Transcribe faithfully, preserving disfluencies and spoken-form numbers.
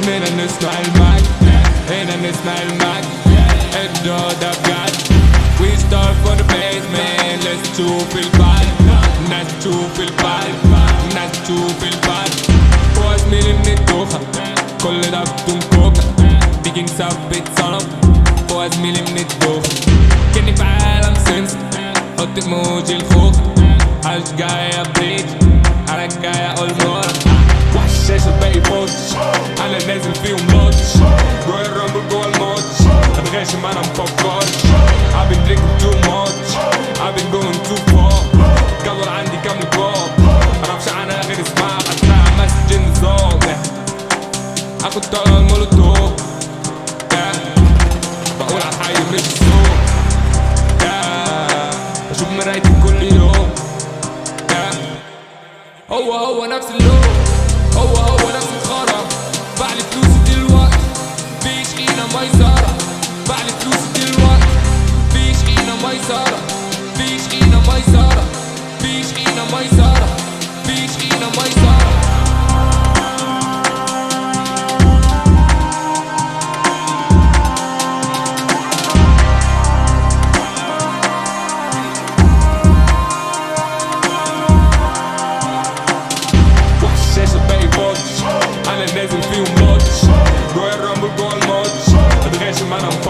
هنا نسمع المجد، هنا نسمع المجد. الدور ده بجد. We start for the basement. Let's تشوف البال، ناس تشوف البال، ناس تشوف البال. هو زميلي من الدوخة كل ده بدون كوكا، بيجي نثبت صنم. هو زميلي من الدوخة كني في عالم سمسم، حط ايموجي الخوخة. عايش جاية بريج انا جاية اقول نورة. وعلى الشاشة الباقي بوتش، انا نازل فيهم لوتش. جوه الرامبل جوه الماتش، اتغاشم انا مفكرش. I've been drinking too much, I've been going too far. الجدول عندي كام لقاء، معرفش عنها غير اسمها اسمها مسج النظام. اخد طلقة المولوتوف، بقول عالحي مش الصوت. بشوف مرايتي كل يوم، هو هو نفس اللون، هو هو نفس الخرا. بعلي فلوسي دلوقتي فيش قيمة ميسرة. بعلي فلوسي دلوقتي فيش قيمة ميسرة. فيش قيمة ميسرة. فيش قيمة ميسرة. فيش قيمة ميسرة. انا نازل فيهم لوتش. جوه الرامبل جوه الماتش، اتغاشم انا